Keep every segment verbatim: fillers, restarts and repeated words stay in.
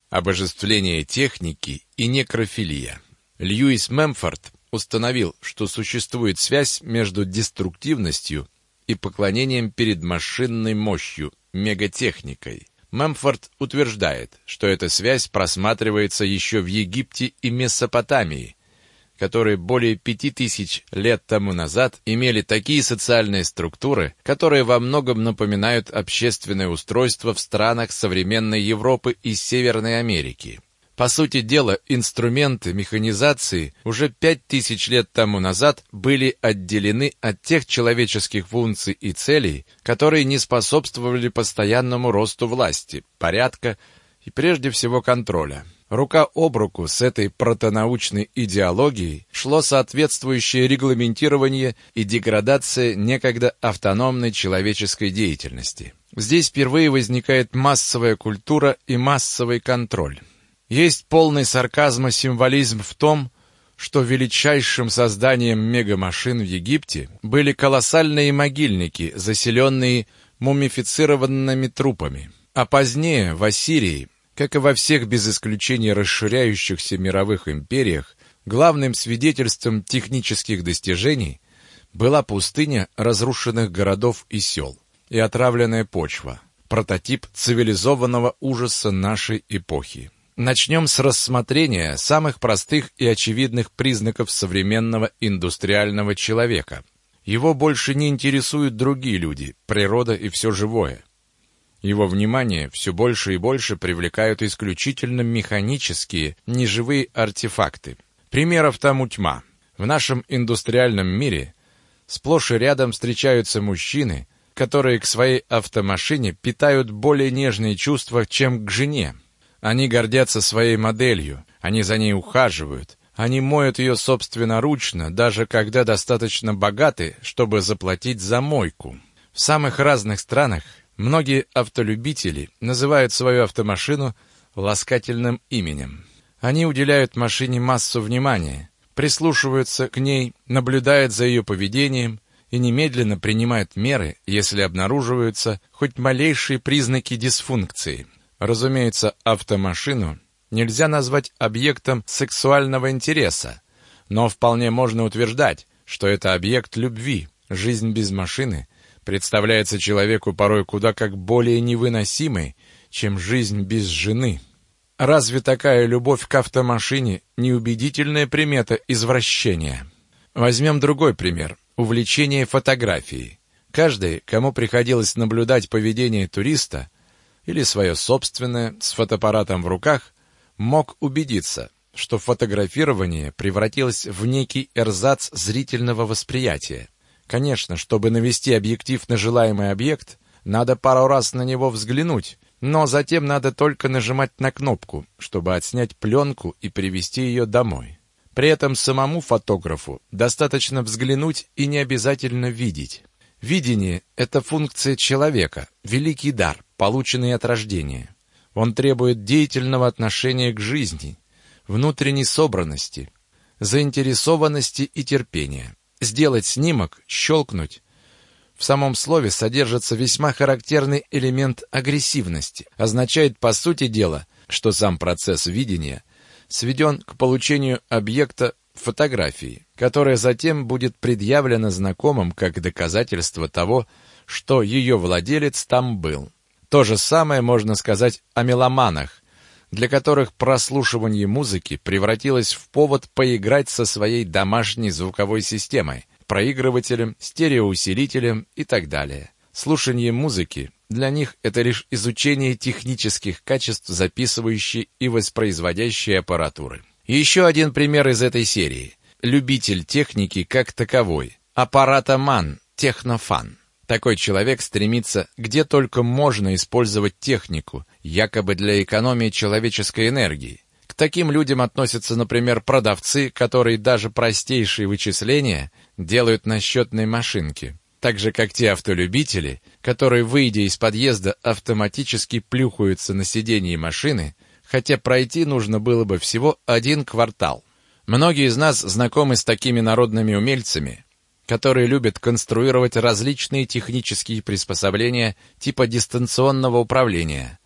обожествление техники и некрофилия. Льюис Мемфорд установил, что существует связь между деструктивностью и поклонением перед машинной мощью, мегатехникой. Мемфорд утверждает, что эта связь просматривается еще в Египте и Месопотамии, которые более пяти тысяч лет тому назад имели такие социальные структуры, которые во многом напоминают общественное устройство в странах современной Европы и Северной Америки. По сути дела, инструменты механизации уже пять тысяч лет тому назад были отделены от тех человеческих функций и целей, которые не способствовали постоянному росту власти, порядка и прежде всего контроля. Рука об руку с этой протонаучной идеологией шло соответствующее регламентирование и деградация некогда автономной человеческой деятельности. Здесь впервые возникает массовая культура и массовый контроль. Есть полный сарказма символизм в том, что величайшим созданием мегамашин в Египте были колоссальные могильники, заселенные мумифицированными трупами. А позднее в Ассирии, как и во всех без исключения расширяющихся мировых империях, главным свидетельством технических достижений была пустыня разрушенных городов и сел и отравленная почва, прототип цивилизованного ужаса нашей эпохи. Начнем с рассмотрения самых простых и очевидных признаков современного индустриального человека. Его больше не интересуют другие люди, природа и все живое. Его внимание все больше и больше привлекают исключительно механические, неживые артефакты. Примеров тому тьма. В нашем индустриальном мире сплошь и рядом встречаются мужчины, которые к своей автомашине питают более нежные чувства, чем к жене. Они гордятся своей моделью, они за ней ухаживают, они моют ее собственноручно, даже когда достаточно богаты, чтобы заплатить за мойку. В самых разных странах многие автолюбители называют свою автомашину ласкательным именем. Они уделяют машине массу внимания, прислушиваются к ней, наблюдают за ее поведением и немедленно принимают меры, если обнаруживаются хоть малейшие признаки дисфункции. Разумеется, автомашину нельзя назвать объектом сексуального интереса, но вполне можно утверждать, что это объект любви. Жизнь без машины представляется человеку порой куда как более невыносимой, чем жизнь без жены. Разве такая любовь к автомашине не убедительная примета извращения? Возьмем другой пример – увлечение фотографией. Каждый, кому приходилось наблюдать поведение туриста, или свое собственное, с фотоаппаратом в руках, мог убедиться, что фотографирование превратилось в некий эрзац зрительного восприятия. Конечно, чтобы навести объектив на желаемый объект, надо пару раз на него взглянуть, но затем надо только нажимать на кнопку, чтобы отснять пленку и привезти ее домой. При этом самому фотографу достаточно взглянуть и не обязательно видеть. Видение – это функция человека, великий дар, полученный от рождения. Он требует деятельного отношения к жизни, внутренней собранности, заинтересованности и терпения. Сделать снимок, щелкнуть – в самом слове содержится весьма характерный элемент агрессивности. Означает, по сути дела, что сам процесс видения сведен к получению объекта фотографии, которая затем будет предъявлена знакомым как доказательство того, что ее владелец там был. То же самое можно сказать о меломанах, для которых прослушивание музыки превратилось в повод поиграть со своей домашней звуковой системой, проигрывателем, стереоусилителем и так далее. Слушание музыки для них это лишь изучение технических качеств записывающей и воспроизводящей аппаратуры. И еще один пример из этой серии. Любитель техники как таковой. Аппаратоман, технофан. Такой человек стремится где только можно использовать технику, якобы для экономии человеческой энергии. К таким людям относятся, например, продавцы, которые даже простейшие вычисления делают на счетной машинке. Так же, как те автолюбители, которые, выйдя из подъезда, автоматически плюхаются на сиденье машины, хотя пройти нужно было бы всего один квартал. Многие из нас знакомы с такими народными умельцами, которые любят конструировать различные технические приспособления типа дистанционного управления,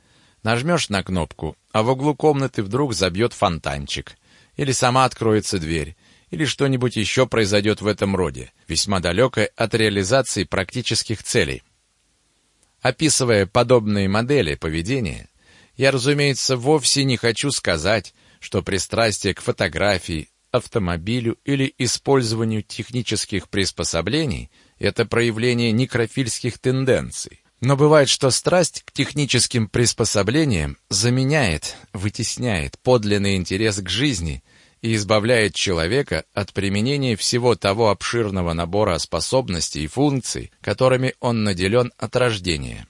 Нажмешь на кнопку, а в углу комнаты вдруг забьет фонтанчик. Или сама откроется дверь. Или что-нибудь еще произойдет в этом роде, весьма далекое от реализации практических целей. Описывая подобные модели поведения, я, разумеется, вовсе не хочу сказать, что пристрастие к фотографии, автомобилю или использованию технических приспособлений – это проявление некрофильских тенденций. Но бывает, что страсть к техническим приспособлениям заменяет, вытесняет подлинный интерес к жизни и избавляет человека от применения всего того обширного набора способностей и функций, которыми он наделен от рождения.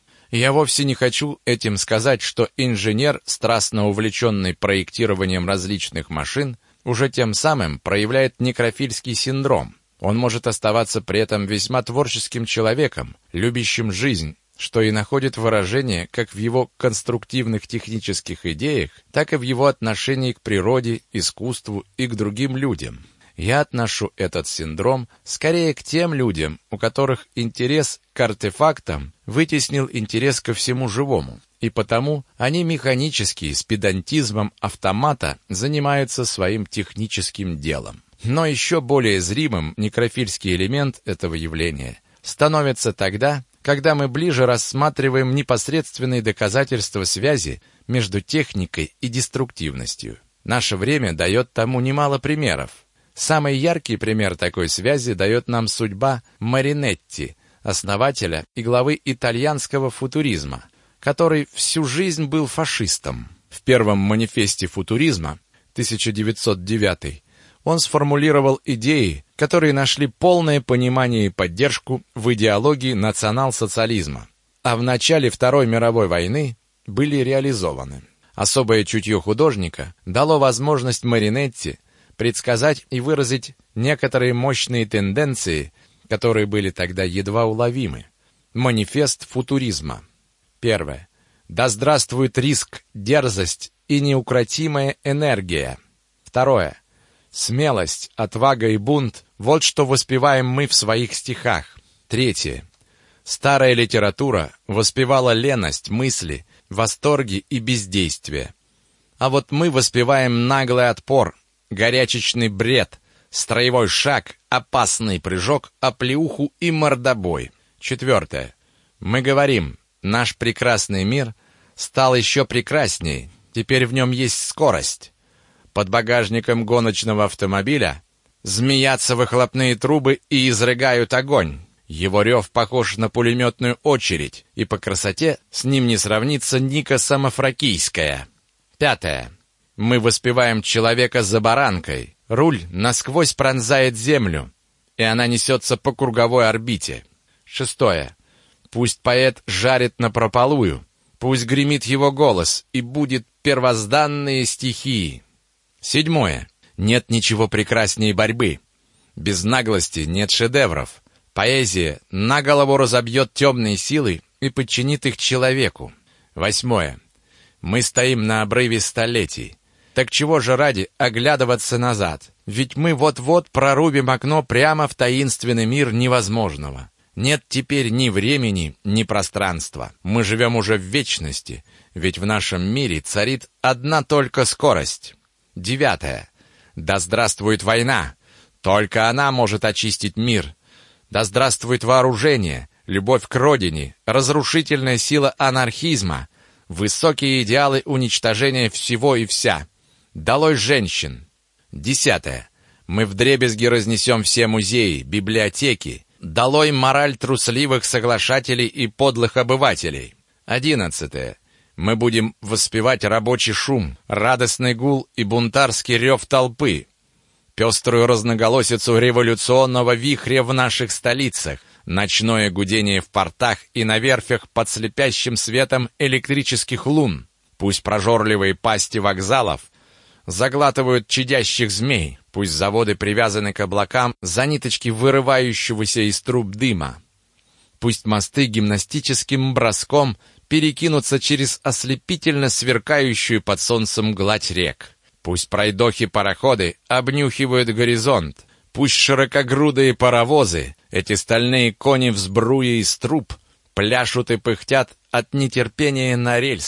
Я вовсе не хочу этим сказать, что инженер, страстно увлеченный проектированием различных машин, уже тем самым проявляет некрофильский синдром. Он может оставаться при этом весьма творческим человеком, любящим жизнь, что и находит выражение как в его конструктивных технических идеях, так и в его отношении к природе, искусству и к другим людям. Я отношу этот синдром скорее к тем людям, у которых интерес к артефактам вытеснил интерес ко всему живому, и потому они механически, с педантизмом автомата, занимаются своим техническим делом. Но еще более зримым некрофильский элемент этого явления становится тогда, когда мы ближе рассматриваем непосредственные доказательства связи между техникой и деструктивностью. Наше время дает тому немало примеров. Самый яркий пример такой связи дает нам судьба Маринетти, основателя и главы итальянского футуризма, который всю жизнь был фашистом. В первом манифесте футуризма, тысяча девятьсот девятый, он сформулировал идеи, которые нашли полное понимание и поддержку в идеологии национал-социализма, а в начале Второй мировой войны были реализованы. Особое чутье художника дало возможность Маринетти предсказать и выразить некоторые мощные тенденции, которые были тогда едва уловимы. Манифест футуризма. Первое. Да здравствует риск, дерзость и неукротимая энергия. Второе. Смелость, отвага и бунт – вот что воспеваем мы в своих стихах. Третье. Старая литература воспевала леность мысли, восторги и бездействие. А вот мы воспеваем наглый отпор, горячечный бред, строевой шаг, опасный прыжок, оплеуху и мордобой. Четвертое. Мы говорим, наш прекрасный мир стал еще прекрасней, теперь в нем есть скорость. Под багажником гоночного автомобиля змеятся выхлопные трубы и изрыгают огонь. Его рев похож на пулеметную очередь, и по красоте с ним не сравнится Ника Самофракийская. Пятое. Мы воспеваем человека за баранкой. Руль насквозь пронзает землю, и она несется по круговой орбите. Шестое. Пусть поэт жарит напропалую, пусть гремит его голос, и будет первозданные стихии. Седьмое. Нет ничего прекраснее борьбы. Без наглости нет шедевров. Поэзия на голову разобьет темные силы и подчинит их человеку. Восьмое. Мы стоим на обрыве столетий. Так чего же ради оглядываться назад? Ведь мы вот-вот прорубим окно прямо в таинственный мир невозможного. Нет теперь ни времени, ни пространства. Мы живем уже в вечности, ведь в нашем мире царит одна только скорость. Девятое. Да здравствует война! Только она может очистить мир. Да здравствует вооружение, любовь к родине, разрушительная сила анархизма, высокие идеалы уничтожения всего и вся. Долой женщин! Десятое. Мы вдребезги разнесем все музеи, библиотеки. Долой мораль трусливых соглашателей и подлых обывателей. Одиннадцатое. Мы будем воспевать рабочий шум, радостный гул и бунтарский рев толпы, пеструю разноголосицу революционного вихря в наших столицах, ночное гудение в портах и на верфях под слепящим светом электрических лун. Пусть прожорливые пасти вокзалов заглатывают чадящих змей, пусть заводы привязаны к облакам за ниточки вырывающегося из труб дыма. Пусть мосты гимнастическим броском перекинутся через ослепительно сверкающую под солнцем гладь рек. Пусть пройдохи-пароходы обнюхивают горизонт. Пусть широкогрудые паровозы, эти стальные кони в сбруе из труб, пляшут и пыхтят от нетерпения на рельсах.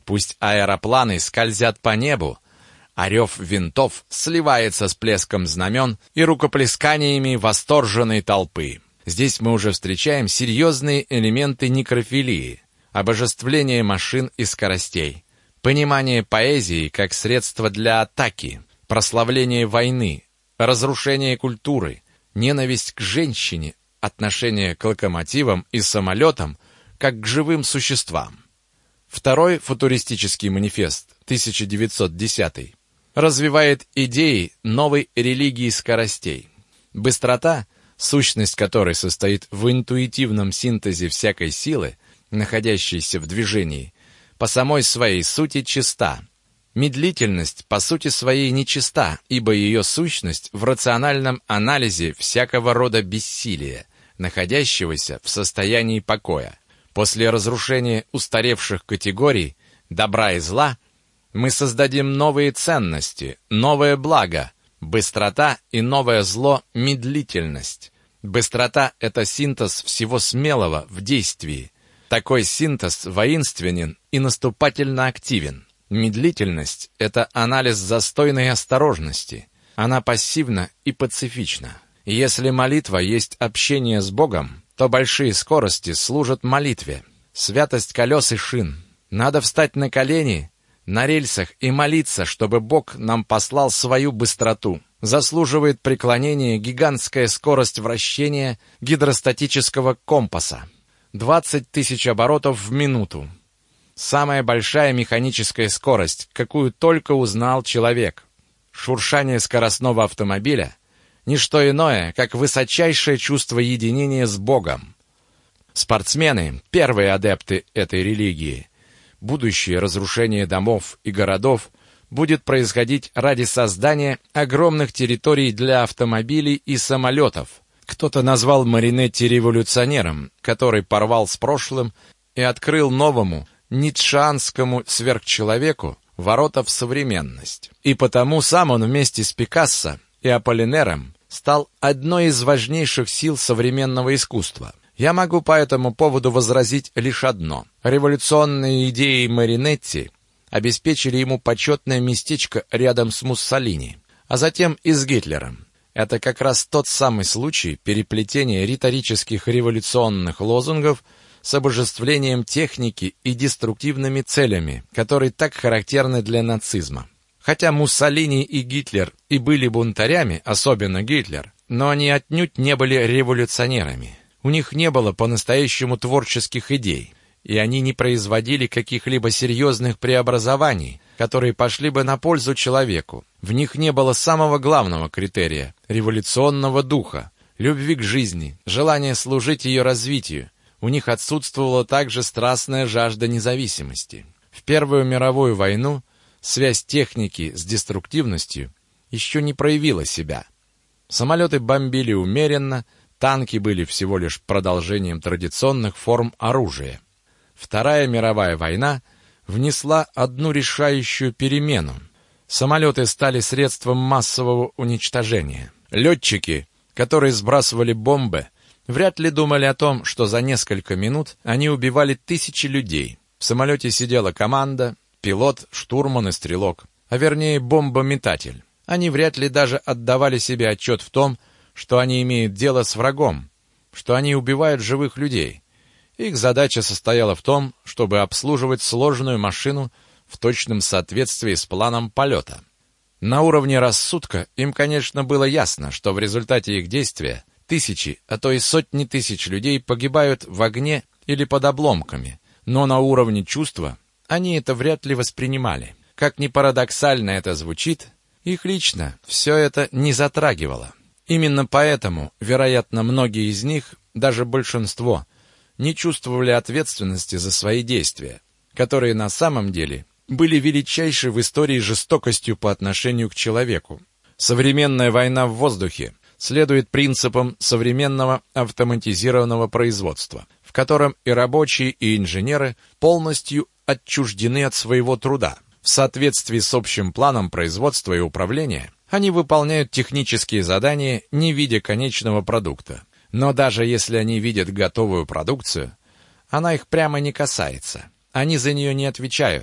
Пусть аэропланы скользят по небу, а рев винтов сливается с плеском знамен и рукоплесканиями восторженной толпы. Здесь мы уже встречаем серьезные элементы некрофилии, обожествление машин и скоростей, понимание поэзии как средства для атаки, прославление войны, разрушение культуры, ненависть к женщине, отношение к локомотивам и самолетам как к живым существам. Второй футуристический манифест, тысяча девятьсот десятый, развивает идеи новой религии скоростей. Быстрота, сущность которой состоит в интуитивном синтезе всякой силы, находящейся в движении, по самой своей сути чиста. Медлительность по сути своей нечиста, ибо ее сущность в рациональном анализе всякого рода бессилия, находящегося в состоянии покоя. После разрушения устаревших категорий добра и зла мы создадим новые ценности, новое благо, быстрота и новое зло – медлительность. Быстрота – это синтез всего смелого в действии. Такой синтез воинственен и наступательно активен. Медлительность – это анализ застойной осторожности. Она пассивна и пацифична. Если молитва есть общение с Богом, то большие скорости служат молитве. Святость колес и шин. Надо встать на колени, на рельсах и молиться, чтобы Бог нам послал свою быстроту. Заслуживает преклонения гигантская скорость вращения гидростатического компаса. двадцать тысяч оборотов в минуту. Самая большая механическая скорость, какую только узнал человек. Шуршание скоростного автомобиля – ничто иное, как высочайшее чувство единения с Богом. Спортсмены – первые адепты этой религии. Будущее разрушение домов и городов будет происходить ради создания огромных территорий для автомобилей и самолетов. Кто-то назвал Маринетти революционером, который порвал с прошлым и открыл новому, ницшеанскому сверхчеловеку ворота в современность. И потому сам он вместе с Пикассо и Аполлинером стал одной из важнейших сил современного искусства. Я могу по этому поводу возразить лишь одно. Революционные идеи Маринетти обеспечили ему почетное местечко рядом с Муссолини, а затем и с Гитлером. Это как раз тот самый случай переплетения риторических революционных лозунгов с обожествлением техники и деструктивными целями, которые так характерны для нацизма. Хотя Муссолини и Гитлер и были бунтарями, особенно Гитлер, но они отнюдь не были революционерами. У них не было по-настоящему творческих идей, и они не производили каких-либо серьезных преобразований, которые пошли бы на пользу человеку. В них не было самого главного критерия – революционного духа, любви к жизни, желания служить ее развитию. У них отсутствовала также страстная жажда независимости. В Первую мировую войну связь техники с деструктивностью еще не проявила себя. Самолеты бомбили умеренно, танки были всего лишь продолжением традиционных форм оружия. Вторая мировая война внесла одну решающую перемену. Самолеты стали средством массового уничтожения. Летчики, которые сбрасывали бомбы, вряд ли думали о том, что за несколько минут они убивали тысячи людей. В самолете сидела команда, пилот, штурман и стрелок, а вернее бомбометатель. Они вряд ли даже отдавали себе отчет в том, что они имеют дело с врагом, что они убивают живых людей. Их задача состояла в том, чтобы обслуживать сложную машину в точном соответствии с планом полета. На уровне рассудка им, конечно, было ясно, что в результате их действия тысячи, а то и сотни тысяч людей погибают в огне или под обломками, но на уровне чувства они это вряд ли воспринимали. Как ни парадоксально это звучит, их лично все это не затрагивало. Именно поэтому, вероятно, многие из них, даже большинство, не чувствовали ответственности за свои действия, которые на самом деле были величайшей в истории жестокостью по отношению к человеку. Современная война в воздухе следует принципам современного автоматизированного производства, в котором и рабочие, и инженеры полностью отчуждены от своего труда. В соответствии с общим планом производства и управления, они выполняют технические задания, не видя конечного продукта. Но даже если они видят готовую продукцию, она их прямо не касается. Они за нее не отвечают.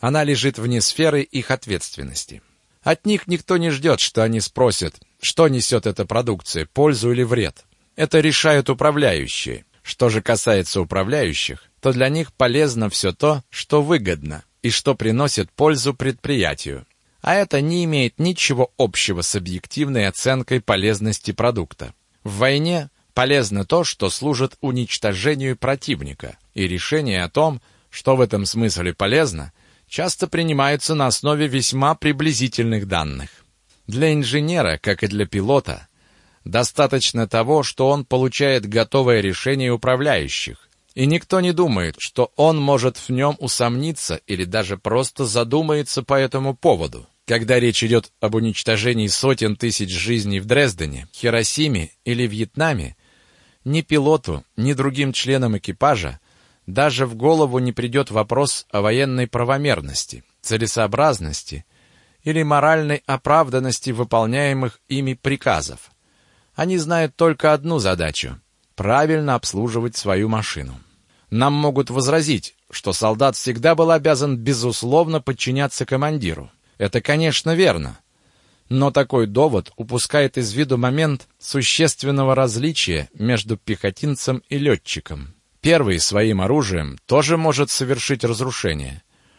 Она лежит вне сферы их ответственности. От них никто не ждет, что они спросят, что несет эта продукция, пользу или вред. Это решают управляющие. Что же касается управляющих, то для них полезно все то, что выгодно и что приносит пользу предприятию. А это не имеет ничего общего с объективной оценкой полезности продукта. В войне полезно то, что служит уничтожению противника, и решения о том, что в этом смысле полезно, часто принимаются на основе весьма приблизительных данных. Для инженера, как и для пилота, достаточно того, что он получает готовое решение управляющих, и никто не думает, что он может в нем усомниться или даже просто задумается по этому поводу. Когда речь идет об уничтожении сотен тысяч жизней в Дрездене, Хиросиме или Вьетнаме, ни пилоту, ни другим членам экипажа даже в голову не придет вопрос о военной правомерности, целесообразности или моральной оправданности выполняемых ими приказов. Они знают только одну задачу – правильно обслуживать свою машину. Нам могут возразить, что солдат всегда был обязан безусловно подчиняться командиру. Это, конечно, верно. Но такой довод упускает из виду момент существенного различия между пехотинцем и летчиком. Первый своим оружием тоже может совершить разрушение.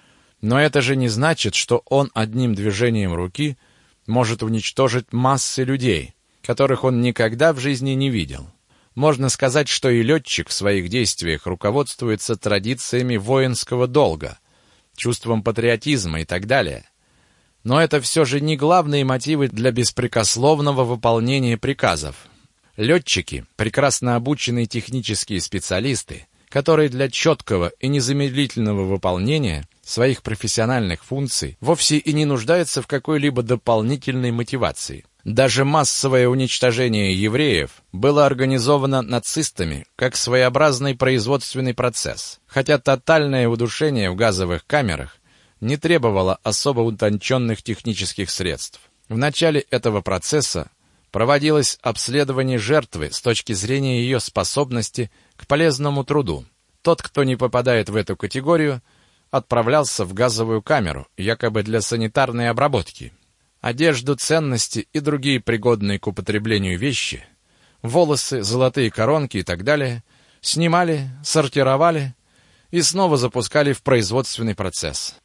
Но это же не значит, что он одним движением руки может уничтожить массы людей, которых он никогда в жизни не видел. Можно сказать, что и летчик в своих действиях руководствуется традициями воинского долга, чувством патриотизма и так далее. Но это все же не главные мотивы для беспрекословного выполнения приказов. Летчики – прекрасно обученные технические специалисты, которые для четкого и незамедлительного выполнения своих профессиональных функций вовсе и не нуждаются в какой-либо дополнительной мотивации. Даже массовое уничтожение евреев было организовано нацистами как своеобразный производственный процесс, хотя тотальное удушение в газовых камерах не требовало особо утонченных технических средств. В начале этого процесса проводилось обследование жертвы с точки зрения ее способности к полезному труду. Тот, кто не попадает в эту категорию, отправлялся в газовую камеру, якобы для санитарной обработки. Одежду, ценности и другие пригодные к употреблению вещи, волосы, золотые коронки и так далее, снимали, сортировали и снова запускали в производственный процесс.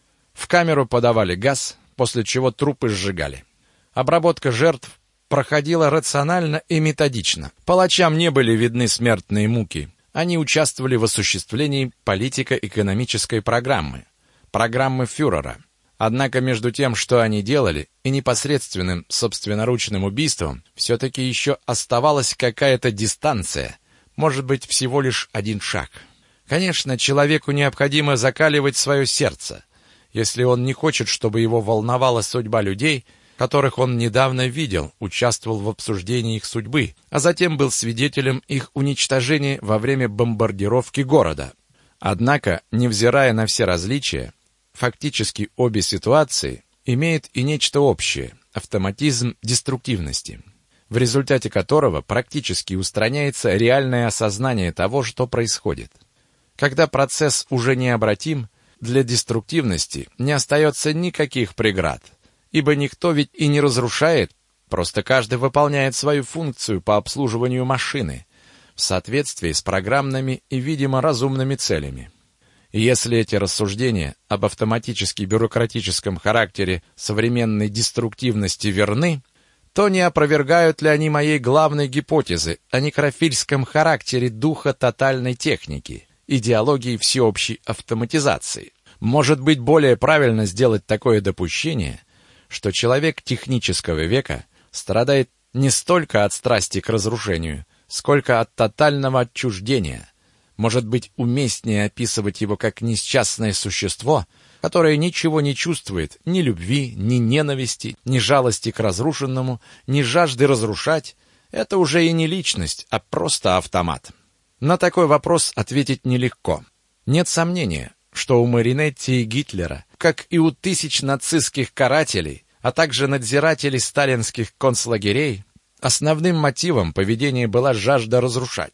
В камеру подавали газ, после чего трупы сжигали. Обработка жертв проходила рационально и методично. Палачам не были видны смертные муки. Они участвовали в осуществлении политико-экономической программы, программы фюрера. Однако между тем, что они делали, и непосредственным собственноручным убийством, все-таки еще оставалась какая-то дистанция, может быть, всего лишь один шаг. Конечно, человеку необходимо закаливать свое сердце, если он не хочет, чтобы его волновала судьба людей, которых он недавно видел, участвовал в обсуждении их судьбы, а затем был свидетелем их уничтожения во время бомбардировки города. Однако, невзирая на все различия, фактически обе ситуации имеют и нечто общее – автоматизм деструктивности, в результате которого практически устраняется реальное осознание того, что происходит. Когда процесс уже необратим, для деструктивности не остается никаких преград, ибо никто ведь и не разрушает, просто каждый выполняет свою функцию по обслуживанию машины в соответствии с программными и, видимо, разумными целями. И если эти рассуждения об автоматически-бюрократическом характере современной деструктивности верны, то не опровергают ли они моей главной гипотезы о некрофильском характере духа тотальной техники, идеологии всеобщей автоматизации? Может быть, более правильно сделать такое допущение, что человек технического века страдает не столько от страсти к разрушению, сколько от тотального отчуждения. Может быть, уместнее описывать его как несчастное существо, которое ничего не чувствует, ни любви, ни ненависти, ни жалости к разрушенному, ни жажды разрушать. Это уже и не личность, а просто автомат. На такой вопрос ответить нелегко. Нет сомнения, что у Маринетти и Гитлера, как и у тысяч нацистских карателей, а также надзирателей сталинских концлагерей, основным мотивом поведения была жажда разрушать.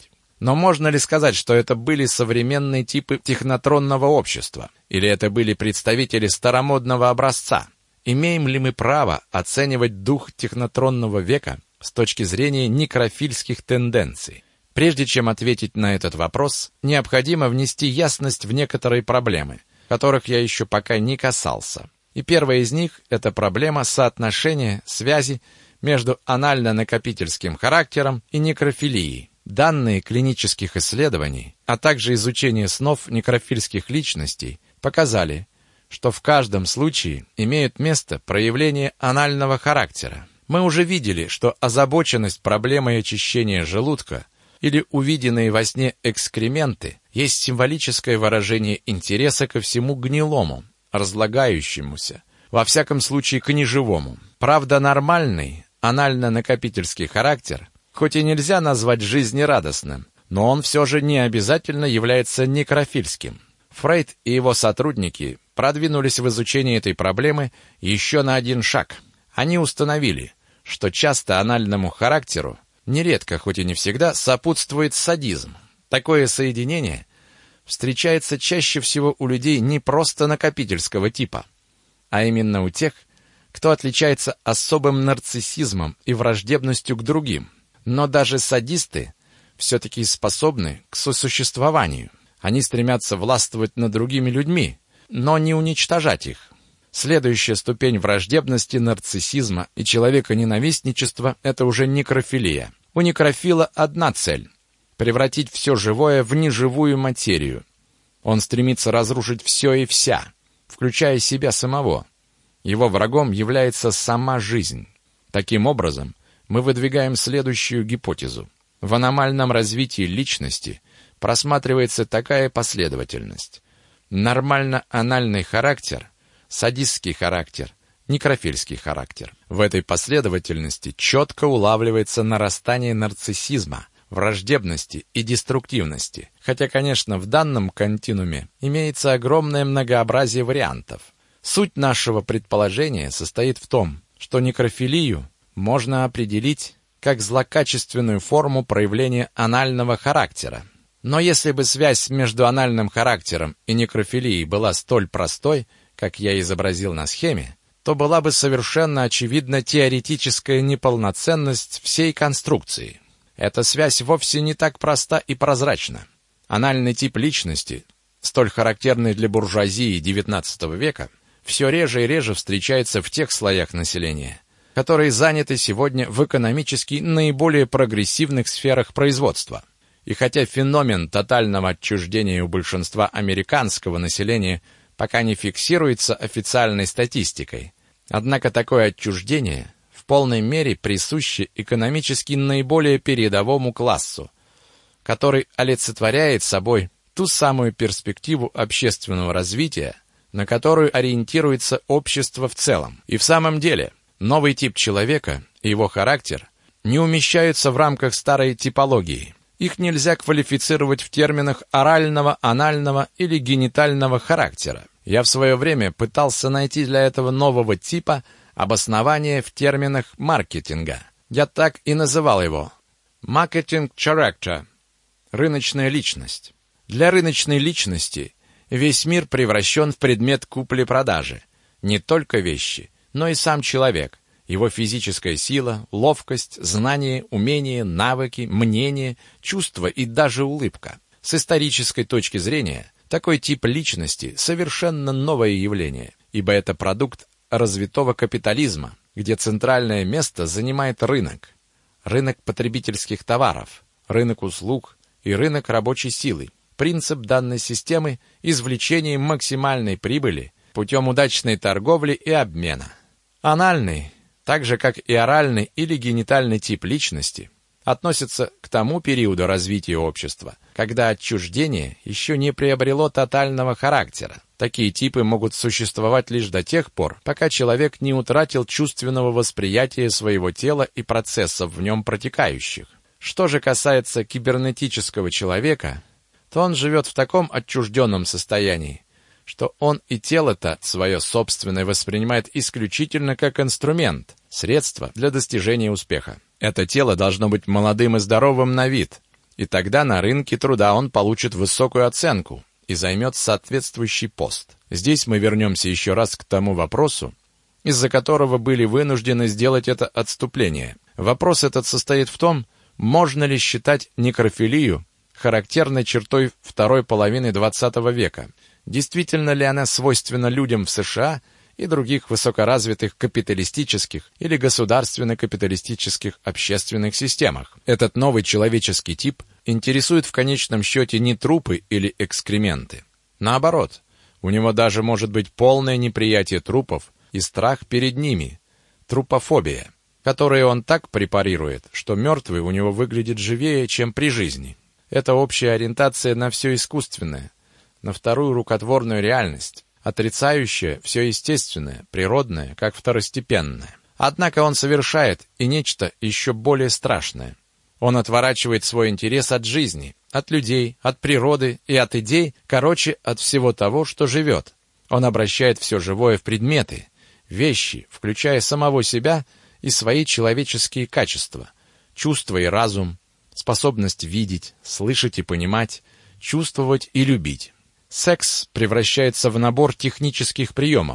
Но можно ли сказать, что это были современные типы технотронного общества? Или это были представители старомодного образца? Имеем ли мы право оценивать дух технотронного века с точки зрения некрофильских тенденций? Прежде чем ответить на этот вопрос, необходимо внести ясность в некоторые проблемы, которых я еще пока не касался. И первая из них – это проблема соотношения связи между анально-накопительским характером и некрофилией. Данные клинических исследований, а также изучение снов некрофильских личностей показали, что в каждом случае имеют место проявления анального характера. Мы уже видели, что озабоченность проблемой очищения желудка или увиденные во сне экскременты есть символическое выражение интереса ко всему гнилому, разлагающемуся, во всяком случае к неживому. Правда, нормальный анально-накопительский характер хоть и нельзя назвать жизнерадостным, но он все же не обязательно является некрофильским. Фрейд и его сотрудники продвинулись в изучении этой проблемы еще на один шаг. Они установили, что часто анальному характеру, нередко, хоть и не всегда, сопутствует садизм. Такое соединение встречается чаще всего у людей не просто накопительского типа, а именно у тех, кто отличается особым нарциссизмом и враждебностью к другим. Но даже садисты все-таки способны к сосуществованию. Они стремятся властвовать над другими людьми, но не уничтожать их. Следующая ступень враждебности, нарциссизма и человеконенавистничества – это уже некрофилия. У некрофила одна цель – превратить все живое в неживую материю. Он стремится разрушить все и вся, включая себя самого. Его врагом является сама жизнь. Таким образом, мы выдвигаем следующую гипотезу. В аномальном развитии личности просматривается такая последовательность. Нормально-анальный характер, садистский характер, некрофильский характер. В этой последовательности четко улавливается нарастание нарциссизма, враждебности и деструктивности. Хотя, конечно, в данном континууме имеется огромное многообразие вариантов. Суть нашего предположения состоит в том, что некрофилию можно определить как злокачественную форму проявления анального характера. Но если бы связь между анальным характером и некрофилией была столь простой, как я изобразил на схеме, то была бы совершенно очевидна теоретическая неполноценность всей конструкции. Эта связь вовсе не так проста и прозрачна. Анальный тип личности, столь характерный для буржуазии девятнадцатого века, все реже и реже встречается в тех слоях населения, которые заняты сегодня в экономически наиболее прогрессивных сферах производства. И хотя феномен тотального отчуждения у большинства американского населения пока не фиксируется официальной статистикой, однако такое отчуждение в полной мере присуще экономически наиболее передовому классу, который олицетворяет собой ту самую перспективу общественного развития, на которую ориентируется общество в целом. И в самом деле, новый тип человека и его характер не умещаются в рамках старой типологии. Их нельзя квалифицировать в терминах орального, анального или генитального характера. Я в свое время пытался найти для этого нового типа обоснование в терминах маркетинга. Я так и называл его «marketing character» — рыночная личность. Для рыночной личности весь мир превращен в предмет купли-продажи. Не только вещи, но и сам человек, его физическая сила, ловкость, знания, умения, навыки, мнение, чувства и даже улыбка. С исторической точки зрения, такой тип личности – совершенно новое явление, ибо это продукт развитого капитализма, где центральное место занимает рынок. Рынок потребительских товаров, рынок услуг и рынок рабочей силы. Принцип данной системы – извлечение максимальной прибыли путем удачной торговли и обмена. Анальный, так же как и оральный или генитальный тип личности, относится к тому периоду развития общества, когда отчуждение еще не приобрело тотального характера. Такие типы могут существовать лишь до тех пор, пока человек не утратил чувственного восприятия своего тела и процессов в нем протекающих. Что же касается кибернетического человека, то он живет в таком отчужденном состоянии, что он и тело-то свое собственное воспринимает исключительно как инструмент, средство для достижения успеха. Это тело должно быть молодым и здоровым на вид, И тогда на рынке труда он получит высокую оценку и займет соответствующий пост. Здесь мы вернемся еще раз к тому вопросу, из-за которого были вынуждены сделать это отступление. Вопрос этот состоит в том, можно ли считать некрофилию характерной чертой второй половины двадцатого века. Действительно ли она свойственна людям в США и других высокоразвитых капиталистических или государственно-капиталистических общественных системах? Этот новый человеческий тип интересует в конечном счете не трупы или экскременты. Наоборот, у него даже может быть полное неприятие трупов и страх перед ними, трупофобия, которые он так препарирует, что мертвый у него выглядит живее, чем при жизни. Это общая ориентация на все искусственное, на вторую рукотворную реальность, отрицающая все естественное, природное, как второстепенное. Однако он совершает и нечто еще более страшное. Он отворачивает свой интерес от жизни, от людей, от природы и от идей, короче, от всего того, что живет. Он обращает все живое в предметы, вещи, включая самого себя и свои человеческие качества, чувства и разум, способность видеть, слышать и понимать, чувствовать и любить. Секс превращается в набор технических приемов,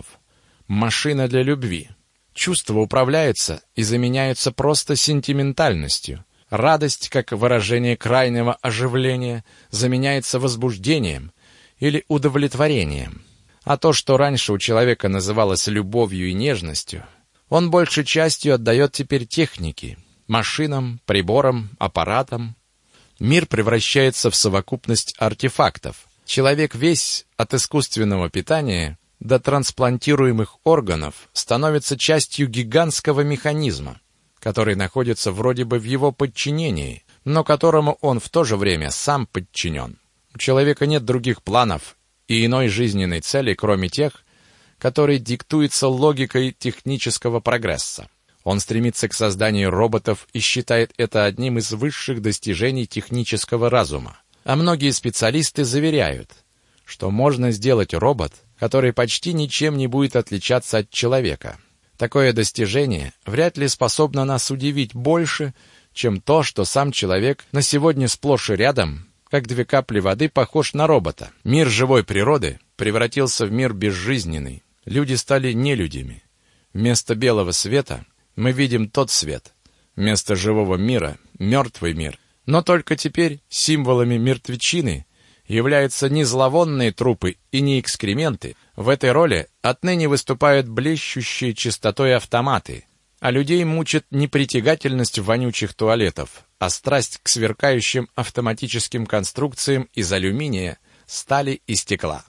машина для любви. Чувства управляются и заменяются просто сентиментальностью. Радость, как выражение крайнего оживления, заменяется возбуждением или удовлетворением. А то, что раньше у человека называлось любовью и нежностью, он большей частью отдает теперь технике, машинам, приборам, аппаратам. Мир превращается в совокупность артефактов. Человек весь, от искусственного питания до трансплантируемых органов, становится частью гигантского механизма, который находится вроде бы в его подчинении, но которому он в то же время сам подчинен. У человека нет других планов и иной жизненной цели, кроме тех, которые диктуются логикой технического прогресса. Он стремится к созданию роботов и считает это одним из высших достижений технического разума. А многие специалисты заверяют, что можно сделать робот, который почти ничем не будет отличаться от человека. Такое достижение вряд ли способно нас удивить больше, чем то, что сам человек на сегодня сплошь и рядом, как две капли воды, похож на робота. Мир живой природы превратился в мир безжизненный. Люди стали нелюдями. Вместо белого света мы видим тот свет. Вместо живого мира — мертвый мир. Но только теперь символами мертвечины являются не зловонные трупы и не экскременты. В этой роли отныне выступают блещущие чистотой автоматы, а людей мучит не притягательность вонючих туалетов, а страсть к сверкающим автоматическим конструкциям из алюминия, стали и стекла.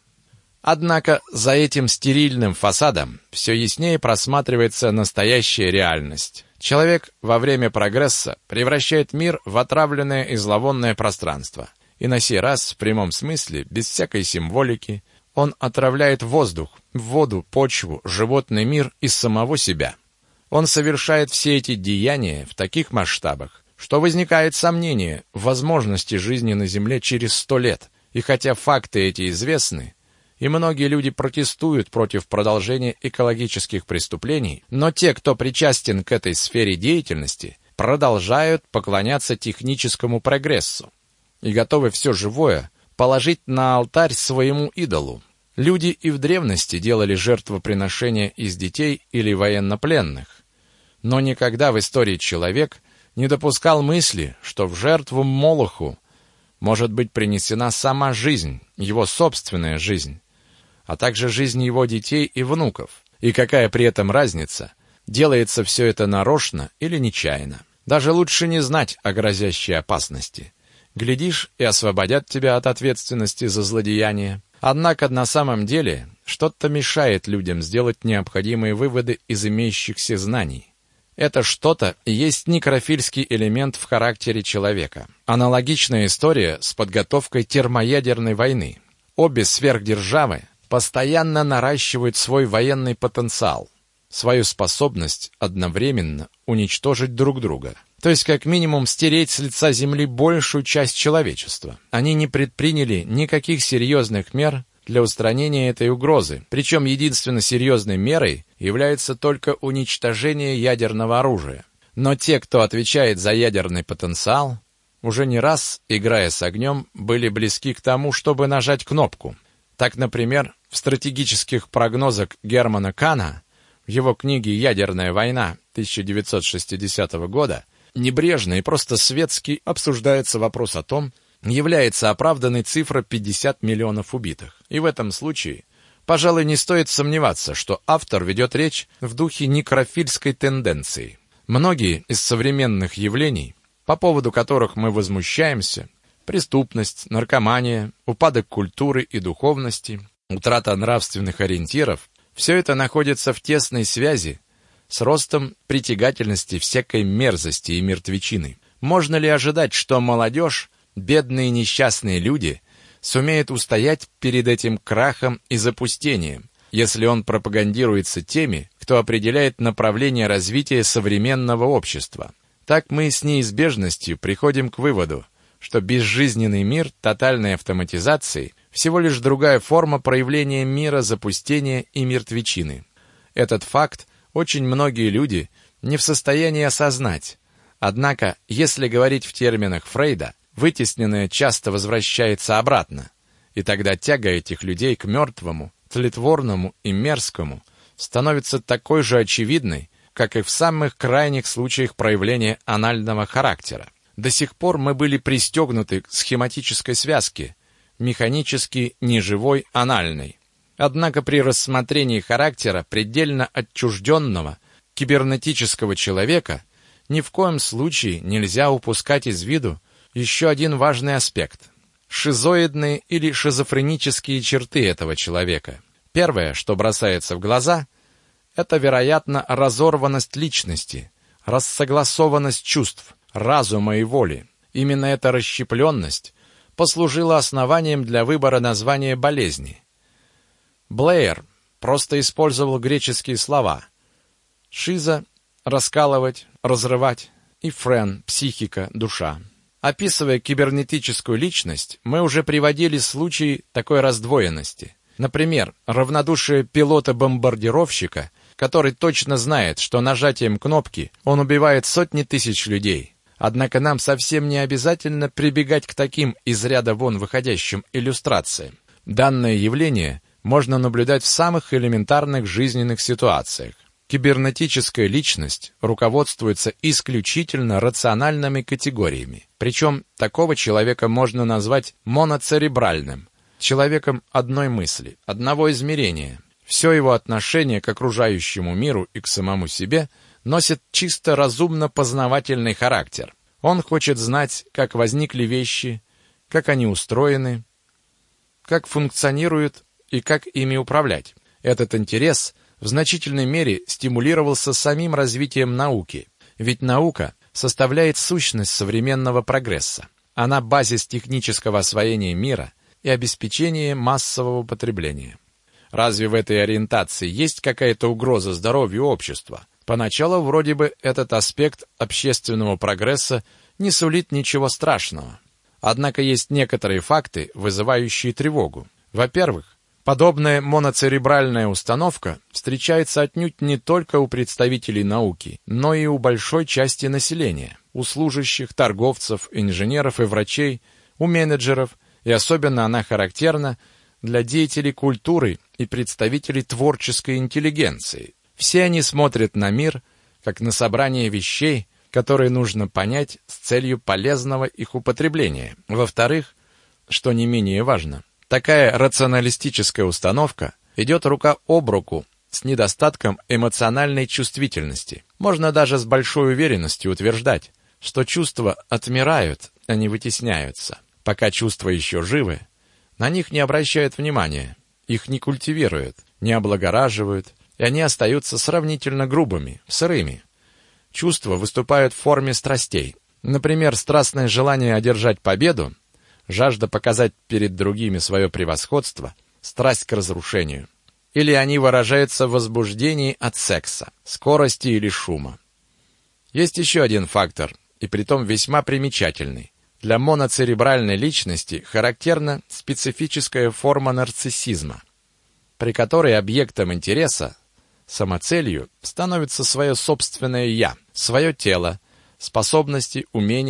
Однако за этим стерильным фасадом все яснее просматривается настоящая реальность. Человек во время прогресса превращает мир в отравленное и зловонное пространство. И на сей раз, в прямом смысле, без всякой символики, он отравляет воздух, воду, почву, животный мир и самого себя. Он совершает все эти деяния в таких масштабах, что возникает сомнение в возможности жизни на Земле через сто лет. И хотя факты эти известны, и многие люди протестуют против продолжения экологических преступлений, но те, кто причастен к этой сфере деятельности, продолжают поклоняться техническому прогрессу и готовы все живое положить на алтарь своему идолу. Люди и в древности делали жертвоприношения из детей или военнопленных, но никогда в истории человек не допускал мысли, что в жертву Молоху может быть принесена сама жизнь, его собственная жизнь, а также жизнь его детей и внуков. И какая при этом разница, делается все это нарочно или нечаянно. Даже лучше не знать о грозящей опасности. Глядишь, и освободят тебя от ответственности за злодеяние. Однако на самом деле что-то мешает людям сделать необходимые выводы из имеющихся знаний. Это что-то и есть некрофильский элемент в характере человека. Аналогичная история с подготовкой термоядерной войны. Обе сверхдержавы постоянно наращивают свой военный потенциал, свою способность одновременно уничтожить друг друга. То есть, как минимум, стереть с лица земли большую часть человечества. Они не предприняли никаких серьезных мер для устранения этой угрозы. Причем единственно серьезной мерой является только уничтожение ядерного оружия. Но те, кто отвечает за ядерный потенциал, уже не раз, играя с огнем, были близки к тому, чтобы нажать кнопку. Так, например, в стратегических прогнозах Германа Кана в его книге «Ядерная война» тысяча девятьсот шестидесятого года небрежно и просто светски обсуждается вопрос о том, является оправданной цифра пятьдесят миллионов убитых. И в этом случае, пожалуй, не стоит сомневаться, что автор ведет речь в духе некрофильской тенденции. Многие из современных явлений, по поводу которых мы возмущаемся, преступность, наркомания, упадок культуры и духовности, утрата нравственных ориентиров, все это находится в тесной связи с ростом притягательности всякой мерзости и мертвечины. Можно ли ожидать, что молодежь, бедные несчастные люди, сумеют устоять перед этим крахом и запустением, если он пропагандируется теми, кто определяет направление развития современного общества? Так мы с неизбежностью приходим к выводу, что безжизненный мир тотальной автоматизации всего лишь другая форма проявления мира запустения и мертвечины. Этот факт очень многие люди не в состоянии осознать. Однако, если говорить в терминах Фрейда, вытесненное часто возвращается обратно, и тогда тяга этих людей к мертвому, тлетворному и мерзкому становится такой же очевидной, как и в самых крайних случаях проявления анального характера. До сих пор мы были пристегнуты к схематической связке, механически неживой анальной. Однако при рассмотрении характера предельно отчужденного кибернетического человека ни в коем случае нельзя упускать из виду еще один важный аспект – шизоидные или шизофренические черты этого человека. Первое, что бросается в глаза – это, вероятно, разорванность личности, рассогласованность чувств, разума и воли. Именно эта расщепленность послужила основанием для выбора названия болезни. Блэйр просто использовал греческие слова «шиза» — раскалывать, разрывать, и «френ» — психика, душа. Описывая кибернетическую личность, мы уже приводили случаи такой раздвоенности. Например, равнодушие пилота-бомбардировщика, который точно знает, что нажатием кнопки он убивает сотни тысяч людей. Однако нам совсем не обязательно прибегать к таким из ряда вон выходящим иллюстрациям. Данное явление можно наблюдать в самых элементарных жизненных ситуациях. Кибернетическая личность руководствуется исключительно рациональными категориями. Причем такого человека можно назвать моноцеребральным, человеком одной мысли, одного измерения. Все его отношение к окружающему миру и к самому себе носит чисто разумно-познавательный характер. Он хочет знать, как возникли вещи, как они устроены, как функционируют и как ими управлять. Этот интерес в значительной мере стимулировался самим развитием науки, ведь наука составляет сущность современного прогресса. Она базис технического освоения мира и обеспечения массового потребления. Разве в этой ориентации есть какая-то угроза здоровью общества? Поначалу вроде бы этот аспект общественного прогресса не сулит ничего страшного. Однако есть некоторые факты, вызывающие тревогу. Во-первых, подобная моноцеребральная установка встречается отнюдь не только у представителей науки, но и у большой части населения, у служащих, торговцев, инженеров и врачей, у менеджеров, и особенно она характерна для деятелей культуры и представителей творческой интеллигенции. Все они смотрят на мир, как на собрание вещей, которые нужно понять с целью полезного их употребления. Во-вторых, что не менее важно, такая рационалистическая установка идет рука об руку с недостатком эмоциональной чувствительности. Можно даже с большой уверенностью утверждать, что чувства отмирают, а не вытесняются. Пока чувства еще живы, на них не обращают внимания, их не культивируют, не облагораживают, и они остаются сравнительно грубыми, сырыми. Чувства выступают в форме страстей. Например, страстное желание одержать победу, жажда показать перед другими свое превосходство, страсть к разрушению. Или они выражаются в возбуждении от секса, скорости или шума. Есть еще один фактор, и притом весьма примечательный. Для моноцеребральной личности характерна специфическая форма нарциссизма, при которой объектом интереса, самоцелью, становится свое собственное «я», свое тело, способности, умения,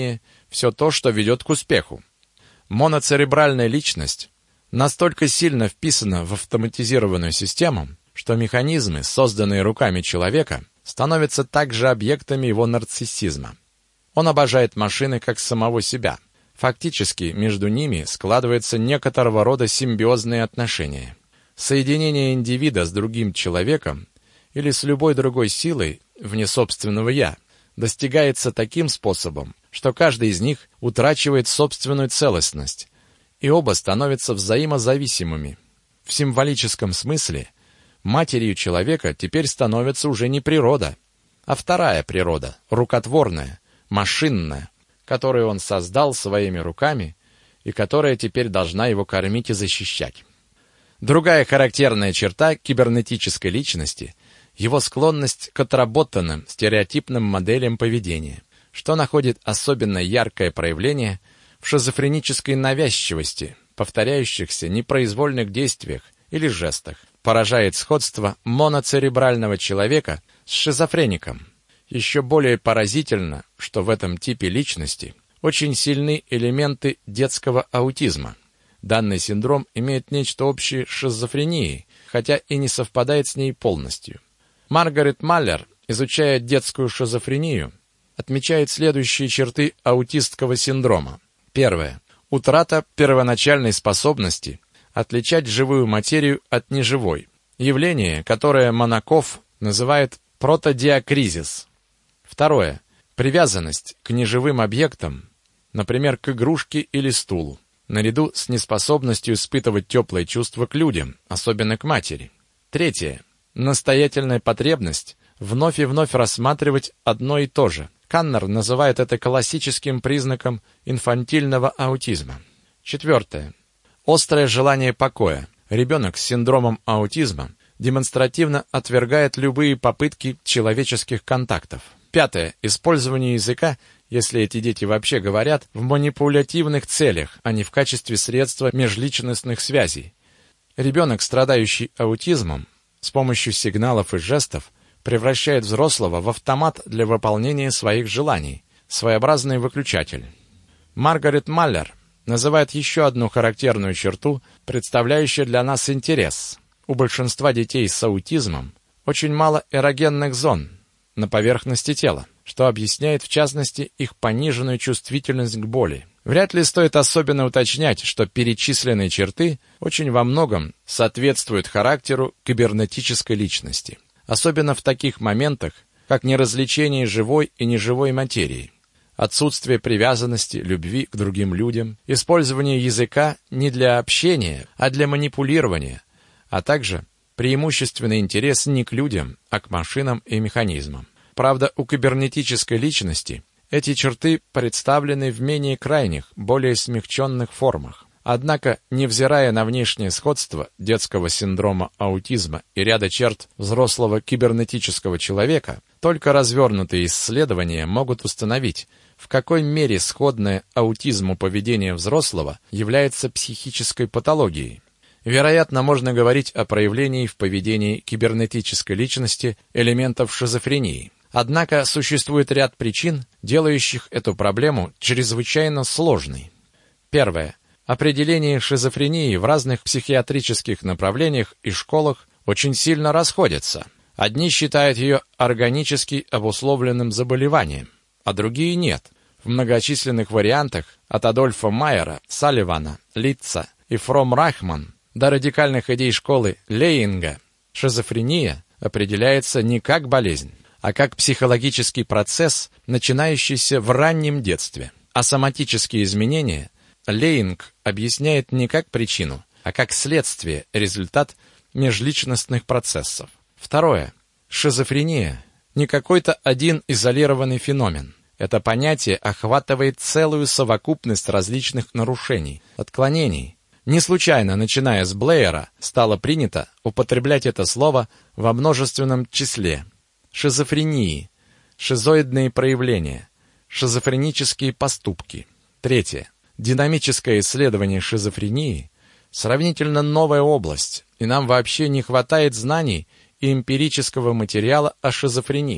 все то, что ведет к успеху. Моноцеребральная личность настолько сильно вписана в автоматизированную систему, что механизмы, созданные руками человека, становятся также объектами его нарциссизма. Он обожает машины как самого себя. Фактически между ними складываются некоторого рода симбиозные отношения. Соединение индивида с другим человеком или с любой другой силой вне собственного «я» достигается таким способом, что каждый из них утрачивает собственную целостность, и оба становятся взаимозависимыми. В символическом смысле матерью человека теперь становится уже не природа, а вторая природа, рукотворная, машинная, которую он создал своими руками и которая теперь должна его кормить и защищать. Другая характерная черта кибернетической личности – его склонность к отработанным стереотипным моделям поведения, что находит особенно яркое проявление в шизофренической навязчивости, повторяющихся непроизвольных действиях или жестах, поражает сходство моноцеребрального человека с шизофреником. Еще более поразительно, что в этом типе личности очень сильны элементы детского аутизма. Данный синдром имеет нечто общее с шизофренией, хотя и не совпадает с ней полностью. Маргарет Маллер, изучая детскую шизофрению, отмечает следующие черты аутистского синдрома. Первое. Утрата первоначальной способности отличать живую материю от неживой. Явление, которое Монаков называет протодиакризис. Второе. Привязанность к неживым объектам, например, к игрушке или стулу, наряду с неспособностью испытывать теплые чувства к людям, особенно к матери. Третье. Настоятельная потребность вновь и вновь рассматривать одно и то же. Каннер называет это классическим признаком инфантильного аутизма. Четвертое. Острое желание покоя. Ребенок с синдромом аутизма демонстративно отвергает любые попытки человеческих контактов. Пятое. Использование языка, если эти дети вообще говорят, в манипулятивных целях, а не в качестве средства межличностных связей. Ребенок, страдающий аутизмом, с помощью сигналов и жестов превращает взрослого в автомат для выполнения своих желаний, своеобразный выключатель. Маргарет Маллер называет еще одну характерную черту, представляющую для нас интерес. У большинства детей с аутизмом очень мало эрогенных зон на поверхности тела, что объясняет в частности их пониженную чувствительность к боли. Вряд ли стоит особенно уточнять, что перечисленные черты очень во многом соответствуют характеру кибернетической личности, особенно в таких моментах, как неразличение живой и неживой материи, отсутствие привязанности, любви к другим людям, использование языка не для общения, а для манипулирования, а также преимущественный интерес не к людям, а к машинам и механизмам. Правда, у кибернетической личности эти черты представлены в менее крайних, более смягченных формах. Однако, невзирая на внешнее сходство детского синдрома аутизма и ряда черт взрослого кибернетического человека, только развернутые исследования могут установить, в какой мере сходное аутизму поведение взрослого является психической патологией. Вероятно, можно говорить о проявлении в поведении кибернетической личности элементов шизофрении. Однако существует ряд причин, делающих эту проблему чрезвычайно сложной. Первое. Определение шизофрении в разных психиатрических направлениях и школах очень сильно расходятся. Одни считают ее органически обусловленным заболеванием, а другие нет. В многочисленных вариантах от Адольфа Майера, Салливана, Литца и Фром Рахман до радикальных идей школы Лейинга шизофрения определяется не как болезнь, а как психологический процесс, начинающийся в раннем детстве. А соматические изменения Лейинг объясняет не как причину, а как следствие, результат межличностных процессов. Второе. Шизофрения – не какой-то один изолированный феномен. Это понятие охватывает целую совокупность различных нарушений, отклонений. Не случайно, начиная с Блэера, стало принято употреблять это слово во множественном числе. Шизофрении, шизоидные проявления, шизофренические поступки. Третье. Динамическое исследование шизофрении – сравнительно новая область, и нам вообще не хватает знаний и эмпирического материала о шизофрении.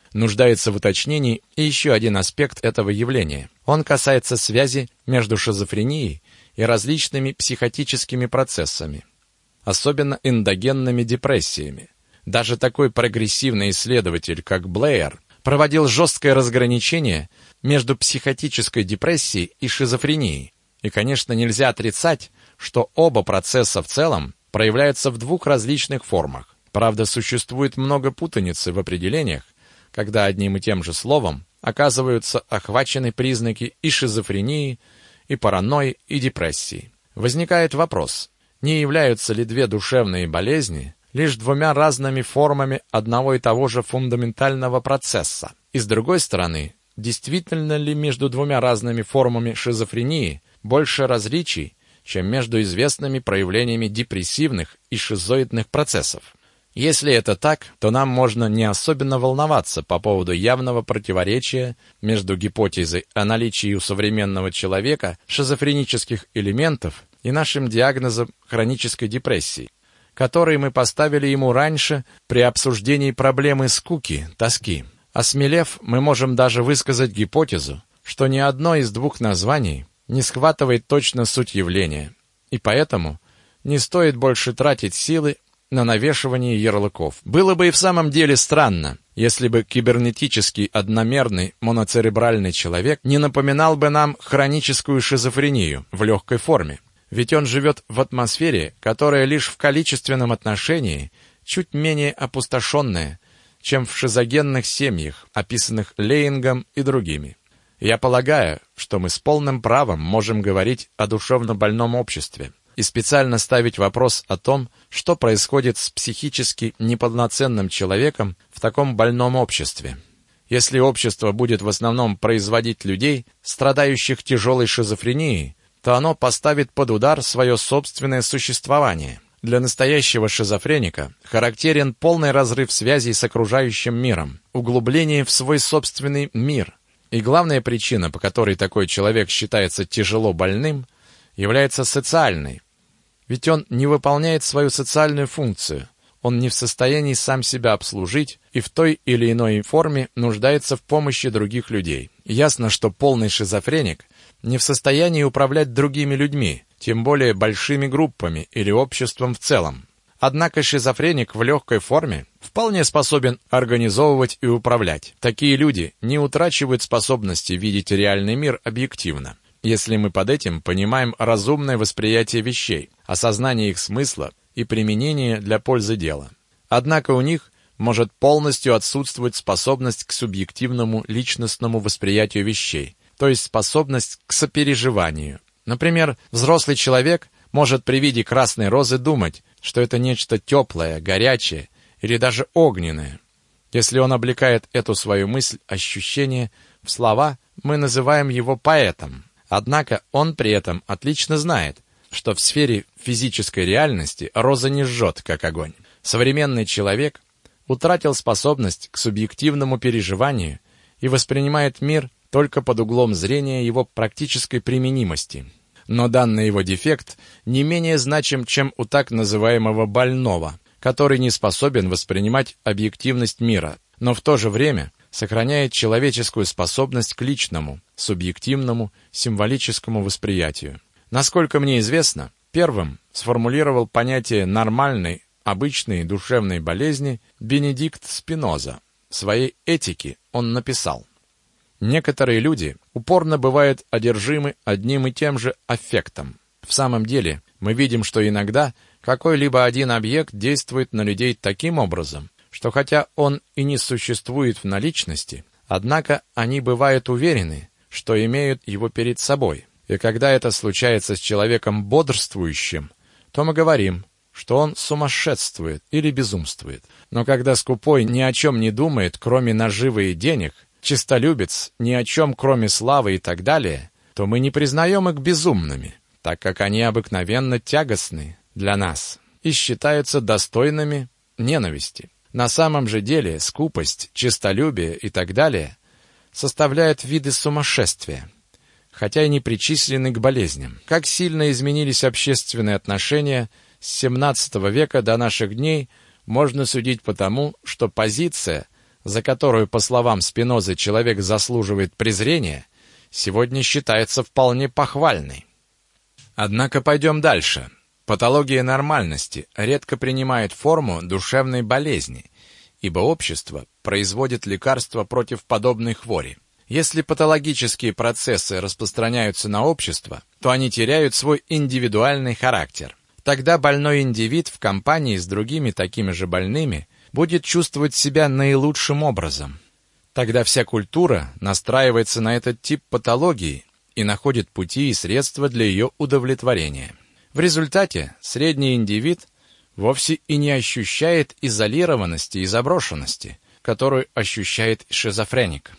нуждается в уточнении и еще один аспект этого явления. Он касается связи между шизофренией и различными психотическими процессами, особенно эндогенными депрессиями. Даже такой прогрессивный исследователь, как Блэйр, проводил жесткое разграничение между психотической депрессией и шизофренией. И, конечно, нельзя отрицать, что оба процесса в целом проявляются в двух различных формах. Правда, существует много путаницы в определениях, когда одним и тем же словом оказываются охвачены признаки и шизофрении, и паранойи, и депрессии. Возникает вопрос, не являются ли две душевные болезни лишь двумя разными формами одного и того же фундаментального процесса? И с другой стороны, действительно ли между двумя разными формами шизофрении больше различий, чем между известными проявлениями депрессивных и шизоидных процессов? Если это так, то нам можно не особенно волноваться по поводу явного противоречия между гипотезой о наличии у современного человека шизофренических элементов и нашим диагнозом хронической депрессии, который мы поставили ему раньше при обсуждении проблемы скуки, тоски. Осмелев, мы можем даже высказать гипотезу, что ни одно из двух названий не схватывает точно суть явления, и поэтому не стоит больше тратить силы на навешивание ярлыков. Было бы и в самом деле странно, если бы кибернетический одномерный моноцеребральный человек не напоминал бы нам хроническую шизофрению в легкой форме. Ведь он живет в атмосфере, которая лишь в количественном отношении чуть менее опустошенная, чем в шизогенных семьях, описанных Лейингом и другими. Я полагаю, что мы с полным правом можем говорить о душевно больном обществе и специально ставить вопрос о том, что происходит с психически неполноценным человеком в таком больном обществе. Если общество будет в основном производить людей, страдающих тяжелой шизофренией, то оно поставит под удар свое собственное существование. Для настоящего шизофреника характерен полный разрыв связей с окружающим миром, углубление в свой собственный мир. И главная причина, по которой такой человек считается тяжело больным, является социальной. Ведь он не выполняет свою социальную функцию, он не в состоянии сам себя обслужить и в той или иной форме нуждается в помощи других людей. Ясно, что полный шизофреник не в состоянии управлять другими людьми, тем более большими группами или обществом в целом. Однако шизофреник в легкой форме вполне способен организовывать и управлять. Такие люди не утрачивают способности видеть реальный мир объективно, если мы под этим понимаем разумное восприятие вещей, осознание их смысла и применение для пользы дела. Однако у них может полностью отсутствовать способность к субъективному личностному восприятию вещей, то есть способность к сопереживанию. Например, взрослый человек может при виде красной розы думать, что это нечто теплое, горячее или даже огненное. Если он облекает эту свою мысль, ощущение в слова, мы называем его поэтом. Однако он при этом отлично знает, что в сфере физической реальности роза не жжет, как огонь. Современный человек утратил способность к субъективному переживанию и воспринимает мир только под углом зрения его практической применимости. Но данный его дефект не менее значим, чем у так называемого больного, который не способен воспринимать объективность мира, но в то же время сохраняет человеческую способность к личному, субъективному, символическому восприятию. Насколько мне известно, первым сформулировал понятие нормальной, обычной душевной болезни Бенедикт Спиноза. В своей «Этике» он написал: «Некоторые люди упорно бывают одержимы одним и тем же аффектом. В самом деле, мы видим, что иногда какой-либо один объект действует на людей таким образом, что хотя он и не существует в наличности, однако они бывают уверены, что имеют его перед собой. И когда это случается с человеком бодрствующим, то мы говорим, что он сумасшествует или безумствует. Но когда скупой ни о чем не думает, кроме наживы и денег, честолюбец ни о чем, кроме славы и так далее, то мы не признаем их безумными, так как они обыкновенно тягостны для нас и считаются достойными ненависти. На самом же деле скупость, честолюбие и так далее составляют виды сумасшествия, хотя и не причислены к болезням. Как сильно изменились общественные отношения с семнадцатого века до наших дней, можно судить по тому, что позиция, за которую, по словам Спинозы, человек заслуживает презрения, сегодня считается вполне похвальной. Однако пойдем дальше. Патология нормальности редко принимает форму душевной болезни, ибо общество производит лекарства против подобной хвори. Если патологические процессы распространяются на общество, то они теряют свой индивидуальный характер. Тогда больной индивид в компании с другими такими же больными будет чувствовать себя наилучшим образом. Тогда вся культура настраивается на этот тип патологии и находит пути и средства для ее удовлетворения. В результате средний индивид вовсе и не ощущает изолированности и заброшенности, которую ощущает шизофреник.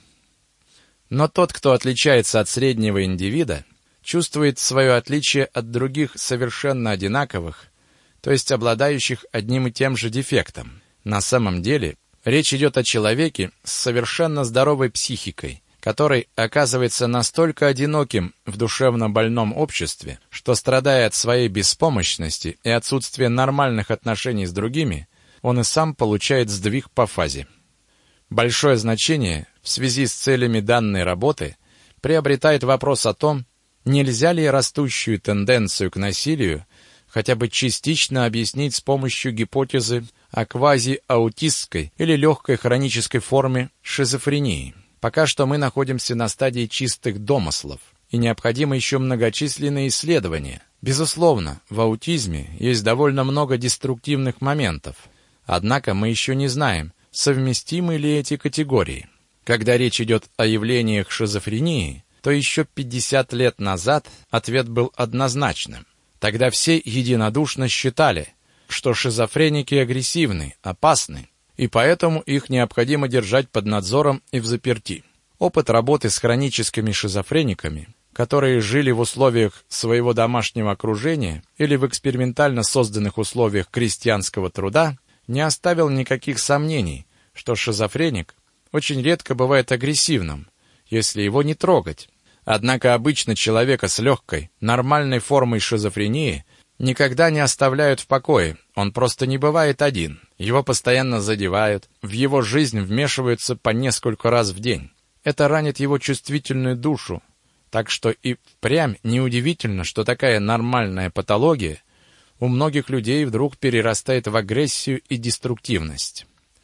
Но тот, кто отличается от среднего индивида, чувствует свое отличие от других совершенно одинаковых, то есть обладающих одним и тем же дефектом. На самом деле, речь идет о человеке с совершенно здоровой психикой, который оказывается настолько одиноким в душевно больном обществе, что, страдая от своей беспомощности и отсутствия нормальных отношений с другими, он и сам получает сдвиг по фазе. Большое значение в связи с целями данной работы приобретает вопрос о том, нельзя ли растущую тенденцию к насилию хотя бы частично объяснить с помощью гипотезы о квазиаутистской или легкой хронической форме шизофрении. Пока что мы находимся на стадии чистых домыслов, и необходимы еще многочисленные исследования. Безусловно, в аутизме есть довольно много деструктивных моментов, однако мы еще не знаем, совместимы ли эти категории. Когда речь идет о явлениях шизофрении, то еще пятьдесят лет назад ответ был однозначным. Тогда все единодушно считали, что шизофреники агрессивны, опасны, и поэтому их необходимо держать под надзором и взаперти. Опыт работы с хроническими шизофрениками, которые жили в условиях своего домашнего окружения или в экспериментально созданных условиях крестьянского труда, не оставил никаких сомнений, что шизофреник очень редко бывает агрессивным, если его не трогать. Однако обычно человека с легкой, нормальной формой шизофрении никогда не оставляют в покое, он просто не бывает один, его постоянно задевают, в его жизнь вмешиваются по несколько раз в день. Это ранит его чувствительную душу, так что и впрямь неудивительно, что такая нормальная патология у многих людей вдруг перерастает в агрессию и деструктивность.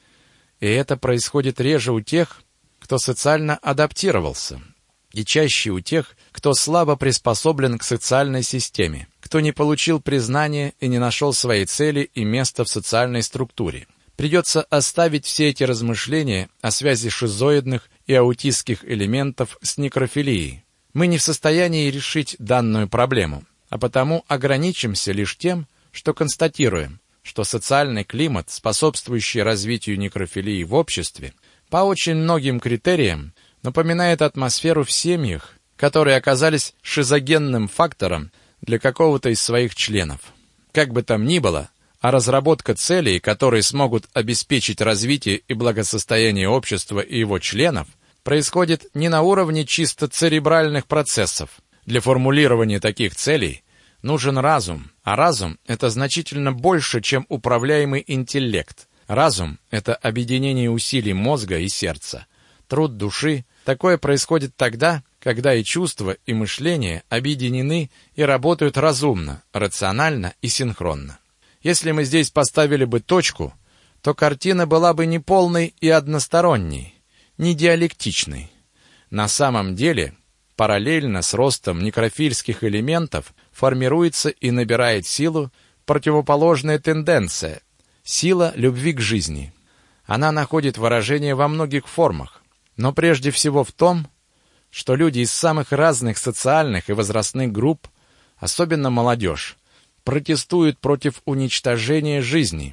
И это происходит реже у тех, кто социально адаптировался, и чаще у тех, кто слабо приспособлен к социальной системе, кто не получил признания и не нашел своей цели и места в социальной структуре. Придется оставить все эти размышления о связи шизоидных и аутистских элементов с некрофилией. Мы не в состоянии решить данную проблему, а потому ограничимся лишь тем, что констатируем, что социальный климат, способствующий развитию некрофилии в обществе, по очень многим критериям напоминает атмосферу в семьях, которые оказались шизогенным фактором для какого-то из своих членов. Как бы там ни было, а разработка целей, которые смогут обеспечить развитие и благосостояние общества и его членов, происходит не на уровне чисто церебральных процессов. Для формулирования таких целей нужен разум, а разум — это значительно больше, чем управляемый интеллект. Разум — это объединение усилий мозга и сердца, труд души. Такое происходит тогда, когда и чувства, и мышление объединены и работают разумно, рационально и синхронно. Если мы здесь поставили бы точку, то картина была бы не полной и односторонней, не диалектичной. На самом деле, параллельно с ростом некрофильских элементов формируется и набирает силу противоположная тенденция – сила любви к жизни. Она находит выражение во многих формах, но прежде всего в том, что люди из самых разных социальных и возрастных групп, особенно молодежь, протестуют против уничтожения жизни.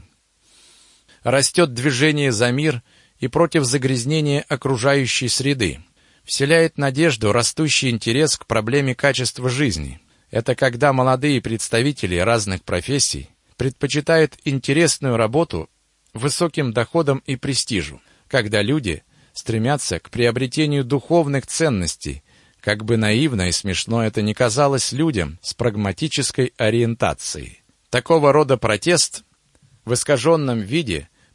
Растет движение за мир и против загрязнения окружающей среды. Вселяет надежду растущий интерес к проблеме качества жизни. Это когда молодые представители разных профессий предпочитают интересную работу высоким доходам и престижу, когда люди стремятся к приобретению духовных ценностей, как бы наивно и смешно это ни казалось людям с прагматической ориентацией. Такого рода протест в искаженном виде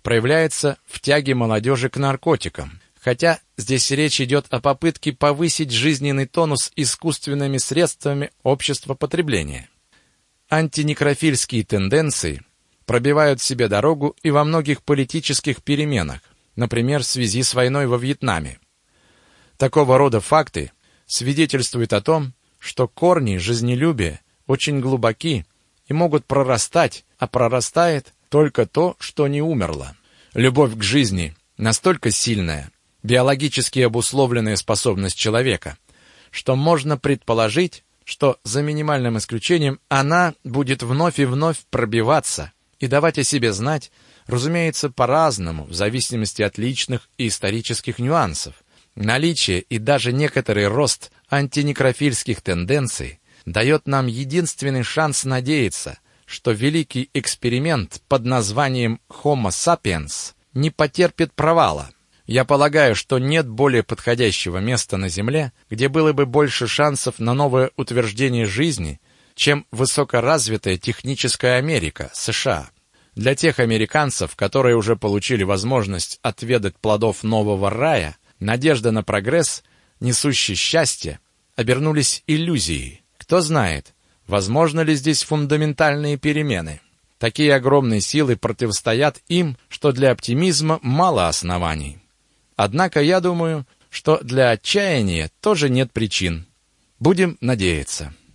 проявляется в тяге молодежи к наркотикам, хотя здесь речь идет о попытке повысить жизненный тонус искусственными средствами общества потребления. Антинекрофильские тенденции пробивают себе дорогу и во многих политических переменах, например, в связи с войной во Вьетнаме. Такого рода факты свидетельствуют о том, что корни жизнелюбия очень глубоки и могут прорастать, а прорастает только то, что не умерло. Любовь к жизни настолько сильная, биологически обусловленная способность человека, что можно предположить, что за минимальным исключением она будет вновь и вновь пробиваться и давать о себе знать, разумеется, по-разному, в зависимости от личных и исторических нюансов. Наличие и даже некоторый рост антинекрофильских тенденций дает нам единственный шанс надеяться, что великий эксперимент под названием Homo sapiens не потерпит провала. Я полагаю, что нет более подходящего места на Земле, где было бы больше шансов на новое утверждение жизни, чем высокоразвитая техническая Америка, США. Для тех американцев, которые уже получили возможность отведать плодов нового рая, надежда на прогресс, несущий счастье, обернулись иллюзией. Кто знает, возможно ли здесь фундаментальные перемены. Такие огромные силы противостоят им, что для оптимизма мало оснований. Однако я думаю, что для отчаяния тоже нет причин. Будем надеяться.